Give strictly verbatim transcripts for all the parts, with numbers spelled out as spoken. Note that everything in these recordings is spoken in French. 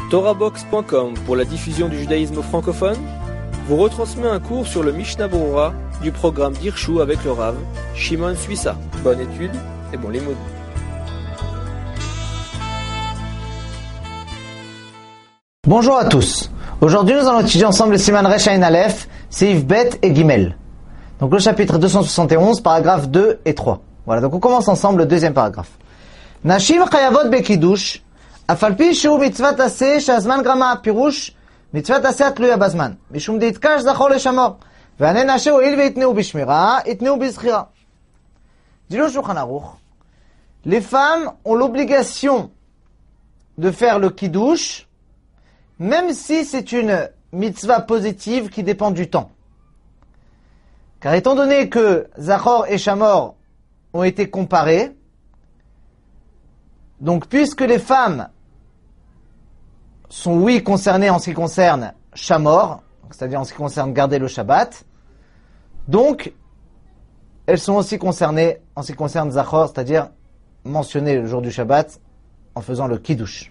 Torahbox point com pour la diffusion du judaïsme francophone vous retransmet un cours sur le Mishnah Berurah du programme d'Hirshu avec le Rav Shimon Suissa. Bonne étude et bon limoud. Bonjour à tous. Aujourd'hui, nous allons étudier ensemble le Siman Resh Ayin Aleph, Seif Bet et Gimel. Donc le chapitre deux cent soixante et onze, paragraphes deux et trois. Voilà, donc on commence ensemble le deuxième paragraphe. Nashim chayavot bekidush, afalpi shu mitzvat aseh shazman grama pirush, mitzvat aseh atluya bazman, mishum deitkash zachor leshamor, ve'ane nashe oil ve'itneu bishmira, itneu bizchira. Dit le Shulchan Aruch, les femmes ont l'obligation de faire le kiddush, même si c'est une mitzvah positive qui dépend du temps. Car étant donné que Zachor et Shamor ont été comparés, donc puisque les femmes sont oui concernées en ce qui concerne Shamor, c'est-à-dire en ce qui concerne garder le Shabbat, donc elles sont aussi concernées en ce qui concerne Zachor, c'est-à-dire mentionner le jour du Shabbat en faisant le Kiddush.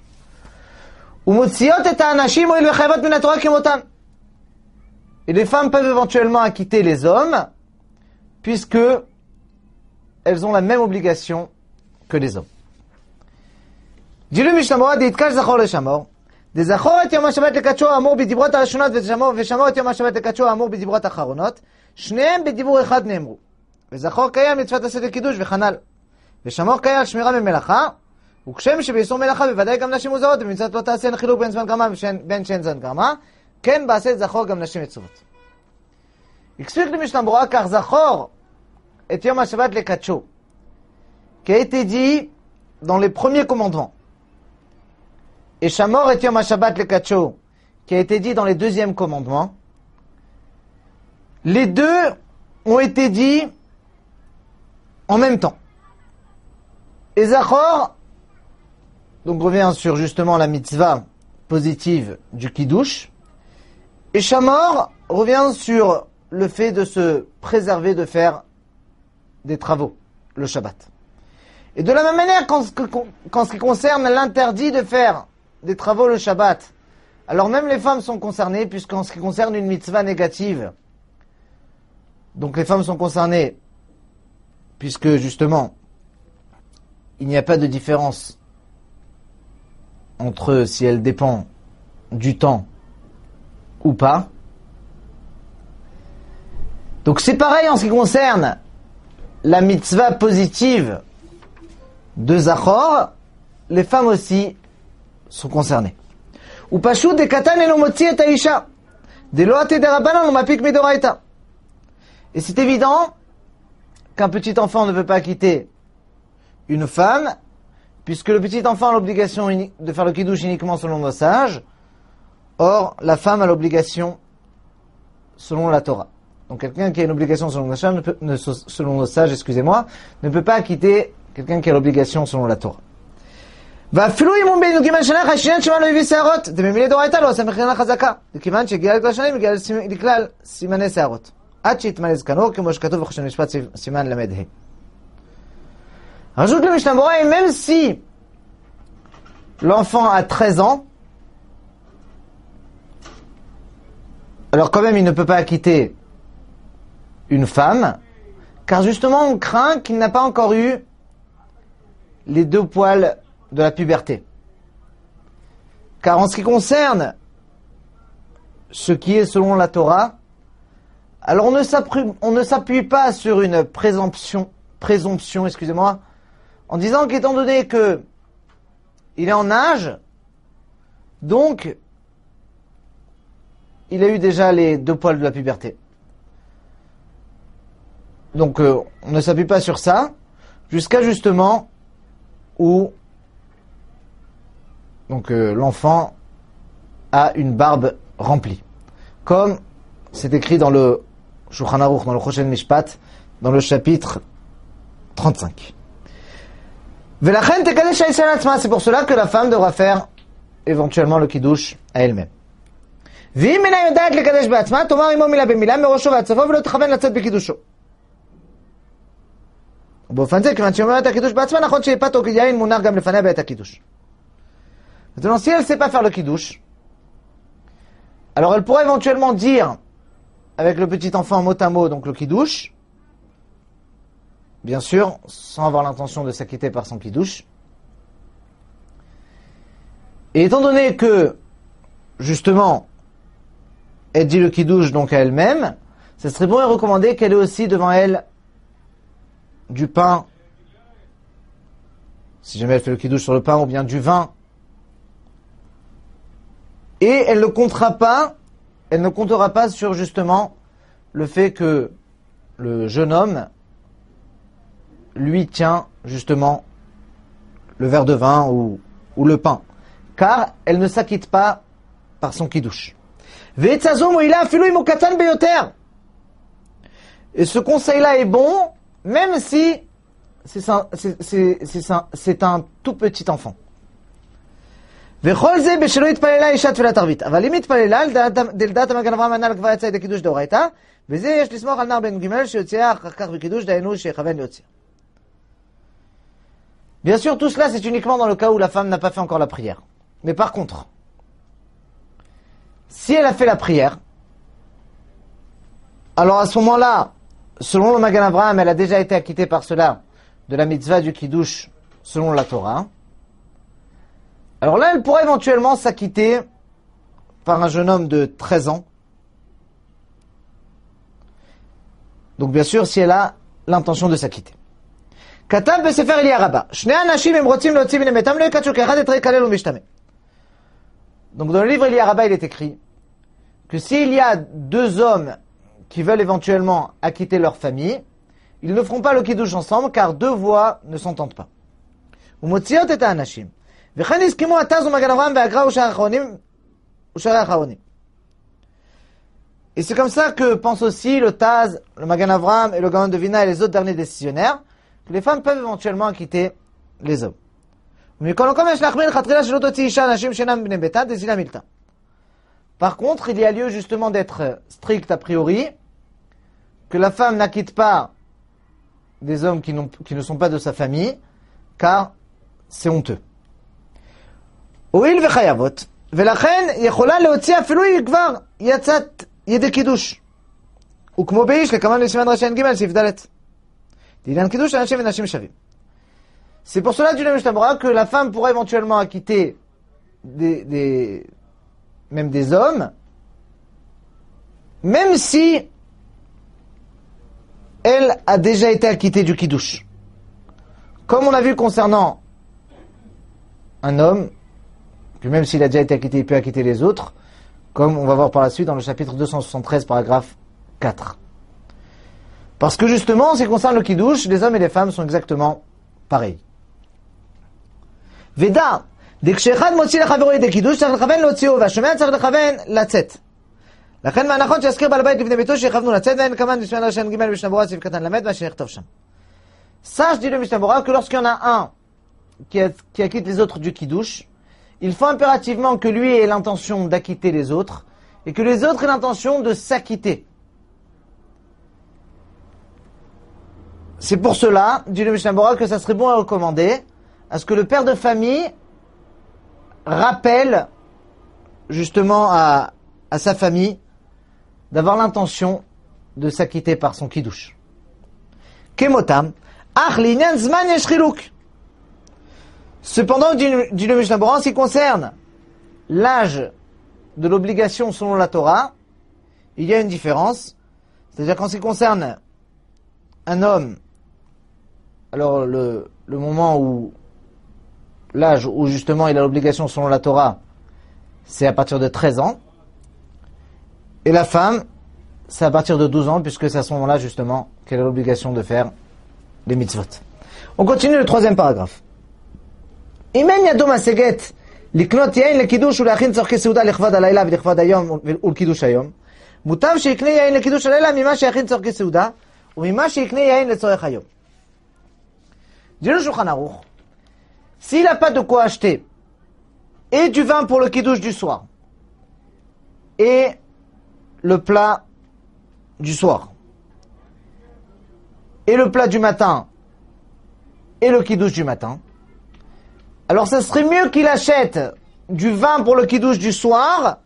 Et les femmes peuvent éventuellement acquitter les hommes, puisque elles ont la même obligation que les hommes. Dit le Mishnah Berurah, d'Itkash Zachor le Shamor, de Zachor et Yom HaShabbat lekadsho Amor b'dibrot harashonot ושמור את יום השבת לקדשו האמור בדיברות האחרונות, שניהם בדיבור אחד נאמרו. וזכור קיים מצוות עשה וקידוש וכנ"ל. ושמור קיים על שמירה ממלאכה, וכשם שבאיסור מלאכה בוודאי גם נשים מוזרות, ובמצוות לא תעשיין חילוק בין זמן גרמה ובין שאין זמן גרמה, כן בעשה זכור גם נשים מצוות. Explique le Mishnah Berurah car Zachor et Yom HaShabbat lekadsho, qui a été dit dans les premiers commandements, et Shamor et Yom HaShabbat lekadsho, qui a été dit dans les deuxièmes commandements, les deux ont été dits en même temps. Et Zachor, donc revient sur justement la mitzvah positive du Kiddush, et Shamor revient sur le fait de se préserver de faire des travaux, le Shabbat. Et de la même manière qu'en ce, qu'en ce qui concerne l'interdit de faire des travaux le Shabbat, alors même les femmes sont concernées, puisqu'en ce qui concerne une mitzvah négative, donc les femmes sont concernées, puisque justement, il n'y a pas de différence entre si elle dépend du temps ou pas. Donc c'est pareil en ce qui concerne la mitzvah positive de Zachor, les femmes aussi sont concernées. Ou pashut de katan eno motzi et haisha, de lo ate de rabbanan mapik midoraita. Et c'est évident qu'un petit enfant ne peut pas quitter une femme, puisque le petit enfant a l'obligation de faire le kiddush uniquement selon nos sages. Or, la femme a l'obligation selon la Torah. Donc quelqu'un qui a une obligation selon nos sages, ne peut, ne, selon nos sages, excusez-moi, ne peut pas quitter quelqu'un qui a l'obligation selon la Torah. ואפילו אם הוא בנוגעים לשנה חשיין שמה לא הביא שערות, דממילי דורייתא לא עושה מכינה חזקה, לכיוון שהגיע לכלל שנים, הגיע לכלל סימני שערות, עד שיתמלא זקנו, כמו שכתוב בחושן משפט סימן למד ה'. Rajoute le Mishnah Berurah, et même si l'enfant a treize ans, alors quand même il ne peut pas quitter une femme, car justement on craint qu'il n'a pas encore eu les deux poils de la puberté. Car en ce qui concerne ce qui est selon la Torah, alors on ne s'appuie, on ne s'appuie pas sur une présomption, présomption, excusez-moi, en disant qu'étant donné que il est en âge, donc il a eu déjà les deux poils de la puberté. Donc euh, on ne s'appuie pas sur ça, jusqu'à justement où donc euh, l'enfant a une barbe remplie. Comme c'est écrit dans le Shulchan Aruch, dans le Choshen Mishpat, dans le chapitre trente-cinq. C'est pour cela que la femme devra faire éventuellement le kiddush à elle-même. ואם אינה יודעת לקדש בעצמה, תאמר עמו מילה במילה מראשו ועד סופו ולא תכוון לצאת בקידושו. ובאופן זה, כיוון שהיא אומרת הקידוש בעצמה, נכון שיפת או יין מונח גם לפניה בעת הקידוש. Maintenant, si elle ne sait pas faire le kiddush, alors elle pourrait éventuellement dire, avec le petit enfant mot à mot, donc le kiddush, bien sûr, sans avoir l'intention de s'acquitter par son kiddush. Et étant donné que, justement, elle dit le kiddush donc à elle-même, ça serait bon et recommandé qu'elle ait aussi devant elle du pain, si jamais elle fait le kiddush sur le pain, ou bien du vin. Et elle ne comptera pas, elle ne comptera pas sur justement le fait que le jeune homme lui tient justement le verre de vin ou, ou le pain, car elle ne s'acquitte pas par son kiddush. Et ce conseil-là est bon, même si c'est un, c'est, c'est, c'est un, c'est un tout petit enfant. וכל זה בשלא התפללה אישה תפילת ערבית. אבל אם התפללה, דלדעת המגן אברהם הנ"ל כבר יצא ידי קידוש דאורייתא, וזה יש לסמוך על נער בן ג' שיוציאה אחר כך בקידוש, דהיינו שיכוון להוציא. Bien sûr, tout cela, c'est uniquement dans le cas où la femme n'a pas fait encore la prière. Mais par contre, si elle a fait la prière, alors à ce moment-là, selon le Magan Avraham, elle a déjà été acquittée par cela de la mitzvah du kiddush selon la Torah. Alors là, elle pourrait éventuellement s'acquitter par un jeune homme de treize ans. Donc bien sûr, si elle a l'intention de s'acquitter. כתב בספר אליה רבה, שני אנשים הם רוצים להוציא מן מתם, לא יקדשו כאחד את יקלל ומשתמם. Donc dans le livre Elia Rabba, il est écrit que s'il y a deux hommes qui veulent éventuellement acquitter leur famille, ils ne feront pas le kiddush ensemble car deux voix ne s'entendent pas. ומוציאות את האנשים. וכן הסכימו התז ומגן אברהם והגרא ושאר האחרונים ושאר האחרונים. Et c'est comme ça que pensent aussi le Taz, le Magan Avraham et le Gaon de Vina et les autres derniers décisionnaires, que les femmes peuvent éventuellement acquitter les hommes. Par contre, il y a lieu justement d'être strict a priori, que la femme n'acquitte pas des hommes qui, qui ne sont pas de sa famille, car c'est honteux. ולכן יכולה להוציא אפילו היא כבר יצאת ידי קידוש. וכמו באיש, לכמה לסימן רש"ן ג' סעיף ד'. לעניין קידוש אנשים ונשים שווים. C'est pour cela, dit le Mishnah Berurah, que la femme pourrait éventuellement acquitter des, des, même des hommes, même si elle a déjà été acquittée du kiddush. Comme on a vu concernant un homme, que même s'il a déjà été acquitté, il peut acquitter les autres, comme on va voir par la suite dans le chapitre deux cent soixante-treize, paragraphe quatre. Parce que justement, en ce qui concerne le kiddush, les hommes et les femmes sont exactement pareils. ודע, דכשאחד מוציא לחברו ידי קידוש, צריך לכוון להוציאו, והשומע צריך לכוון לצאת. לכן מהנכון שיזכיר בעל הבית לפני ביתו שיכוונו לצאת, ואין כמובן בסימן רש"ן ג' במשנה ברורה סעיף קטן למד, מה שנכתוב שם. Sache, dit le Mishnah Berurah, que lorsqu'il y en a un qui, a, qui acquitte les autres du kiddush, il faut impérativement que lui ait l'intention d'acquitter les autres, et que les autres aient l'intention de s'acquitter. C'est pour cela, dit le Mishnah Berurah, que ça serait bon à recommander, à ce que le père de famille rappelle justement à, à sa famille d'avoir l'intention de s'acquitter par son kiddush. Kemotam, ach l'inyan zman yesh chiluk. Cependant, dit, dit le Mishnah Berurah, en ce qui concerne l'âge de l'obligation selon la Torah, il y a une différence. C'est-à-dire qu'en ce qui concerne un homme, alors le, le moment où l'âge où justement il a l'obligation selon la Torah, c'est à partir de treize ans. Et la femme, c'est à partir de douze ans, puisque c'est à ce moment-là justement qu'elle a l'obligation de faire les mitzvot. On continue le troisième paragraphe. אם אין ידו משגת לקנות יין לקידוש ולהכין צורכי סעודה לכבוד הלילה ולכבוד היום ולקידוש היום, מוטב שיקנה יין לקידוש הלילה ממה שיכין צורכי סעודה וממה שיקנה יין לצורך היום. Dit le Shulchan Aruch, s'il n'a pas de quoi acheter et du vin pour le kiddush du soir et le plat du soir et le plat du matin et le kiddush du matin, alors ça serait mieux qu'il achète du vin pour le kiddush du soir,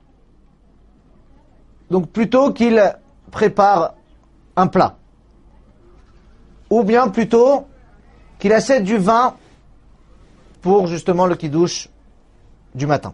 donc plutôt qu'il prépare un plat. Ou bien plutôt qu'il achète du vin pour justement le kiddush du matin.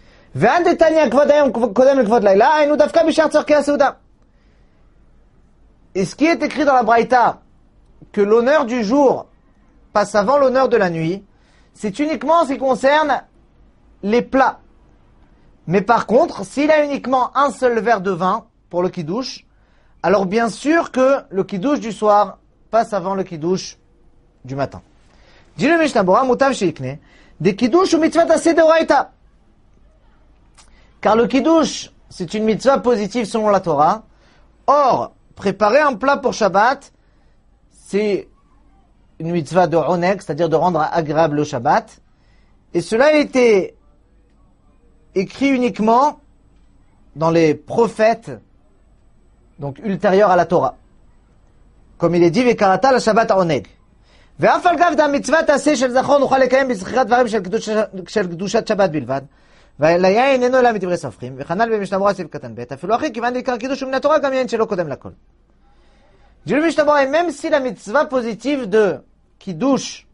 Et ce qui est écrit dans la Braïta, que l'honneur du jour passe avant l'honneur de la nuit, c'est uniquement en ce qui concerne les plats. Mais par contre, s'il a uniquement un seul verre de vin pour le kiddush, alors bien sûr que le kiddush du soir passe avant le kiddush du matin. Dit le Mishnah Bora, mutav sheikne, des kiddush ou mitzvah taseh deoraita. Car le kiddush, c'est une mitzvah positive selon la Torah. Or, préparer un plat pour Shabbat, c'est une mitzvah de oneg, c'est-à-dire de rendre agréable le Shabbat. Et cela a été écrit uniquement dans les prophètes, donc ultérieurs à la Torah. Comme il est dit, Vekarata la Shabbat oneg. ואף על גב דהמצווה תעשה של זכור נוכל לקיים בזכירת דברים של קדושת שבת בלבד, והיין אינו אלא מדברי סופרים, וכנ"ל במשנה ברורה סעיף קטן ב', אפילו אחי כיוון לעיקר קידוש ומן התורה גם יין שלא קודם לכל. Dit le Mishnah Bora, même si la mitzvah positive de kiddush,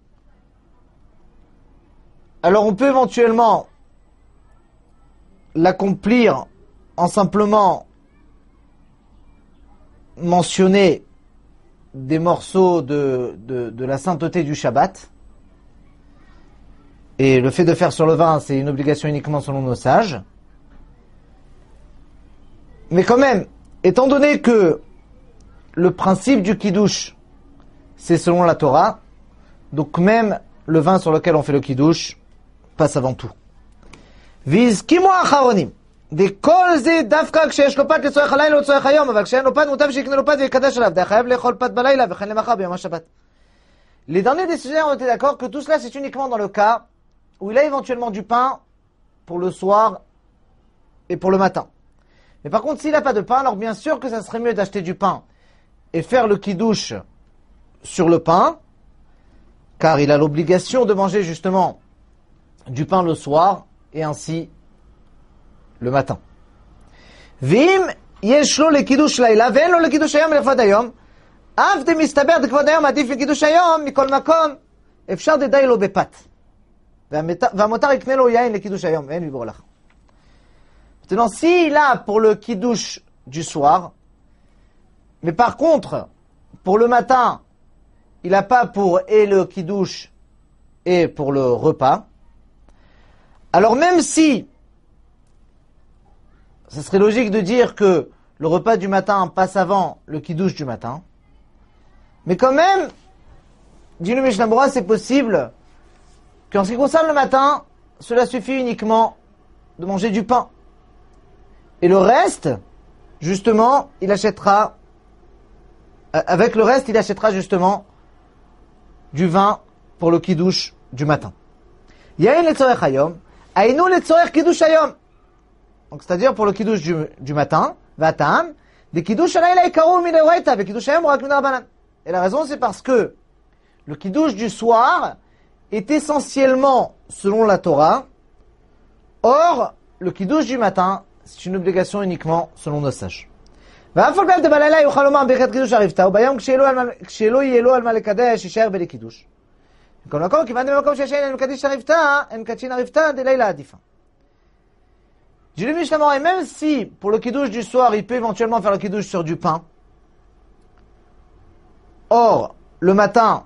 alors on peut éventuellement l'accomplir en simplement mentionner des morceaux de, de, de la sainteté du Shabbat. Et le fait de faire sur le vin, c'est une obligation uniquement selon nos sages. Mais quand même, étant donné que le principe du kiddush, c'est selon la Torah, donc même le vin sur lequel on fait le kiddush passe avant tout. Vizkimu acharonim. וכל זה דווקא כשיש לו פת לצורך הלילה או לצורך היום, אבל כשאין לו פת מוטב שיקנה לו פת ויקדש עליו, די חייב לאכול פת בלילה וכן למחר ביום השבת. Les derniers décisionnaires ont été d'accord que tout cela c'est uniquement dans le cas où il a éventuellement du pain pour le soir et pour le matin. Mais par contre s'il n'a pas de pain, alors bien sûr que ça serait mieux d'acheter du pain et faire le kiddush sur le pain, car il a l'obligation de manger justement du pain le soir et ainsi le matin. ואם יש לו לקידוש לילה ואין לו לקידוש היום לכבוד היום, אף דמסתבר דכבוד היום עדיף לקידוש היום, מכל מקום אפשר דדי לו בפת. והמותר יקנה לו יין לקידוש היום, ואין ליבור לך. Maintenant, s'il a pour le kiddush du soir, mais par contre, pour le matin, il n'a pas pour et le kiddush et pour le repas, alors même si ça serait logique de dire que le repas du matin passe avant le kiddush du matin. Mais quand même, dit le Mishnah Bora, c'est possible qu'en ce qui concerne le matin, cela suffit uniquement de manger du pain. Et le reste, justement, il achètera, avec le reste, il achètera justement du vin pour le kiddush du matin. Yain letzorech hayom, ainu letzorech kiddush hayom. Donc, c'est-à-dire pour le kiddush du, du matin, vatam, des kiddush alayla ikaru min deoraita, ve kiddush hayom rak min rabbanan. Et la raison, c'est parce que le kiddush du soir est essentiellement selon la Torah. Or, le kiddush du matin, c'est une obligation uniquement selon nos sages. ואף על גב דבלילה יוכל לומר ברכת קידוש ערבתא, וביום כשלא יהיה לו על מה לקדש, יישאר בלי קידוש. מכל מקום, כיוון במקום שיש אין מקדיש ערבתא, אין קדשין ערבתא, דלילה עדיפה. J'ai lu Mishnah Bora, et même si, pour le kiddush du soir, il peut éventuellement faire le kiddush sur du pain, or, le matin,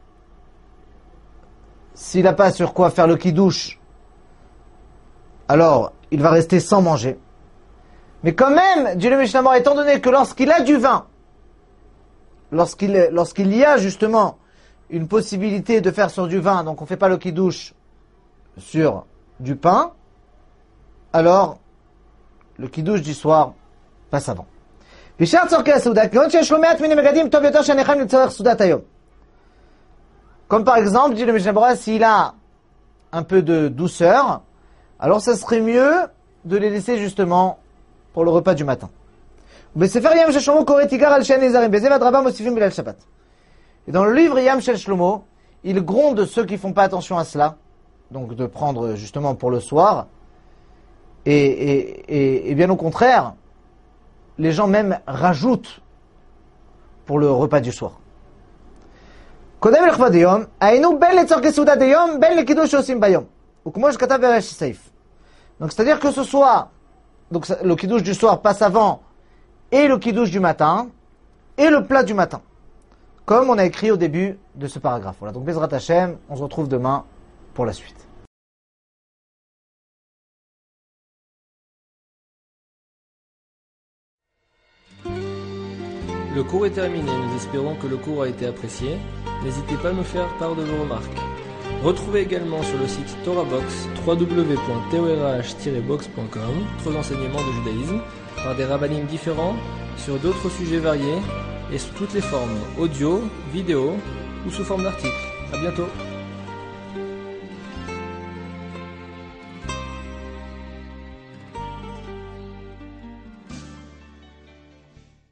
s'il n'a pas sur quoi faire le kiddush, alors, il va rester sans manger. Mais quand même, dit le Mishnah Bora, étant donné que lorsqu'il a du vin, lorsqu'il, lorsqu'il y a justement une possibilité de faire sur du vin, donc on ne fait pas le kiddush sur du pain, alors le kiddush du soir passe avant. Comme par exemple, dit le Mishnah Bora, s'il a un peu de douceur, alors ça serait mieux de les laisser justement pour le repas du matin. Et dans le livre Yam Shel Shlomo, il gronde ceux qui font pas attention à cela, donc de prendre justement pour le soir. Et, et, et, et bien au contraire, les gens même rajoutent pour le repas du soir. Donc c'est-à-dire que ce soir, donc le kiddush du soir passe avant et le kiddush du matin et le plat du matin, comme on a écrit au début de ce paragraphe. Voilà, donc Bezrat Hashem, on se retrouve demain pour la suite. Le cours est terminé, nous espérons que le cours a été apprécié. N'hésitez pas à nous faire part de vos remarques. Retrouvez également sur le site TorahBox w w w point torah tiret box point com d'autres enseignements de judaïsme par des rabbinim différents sur d'autres sujets variés et sous toutes les formes, audio, vidéo ou sous forme d'articles. À bientôt.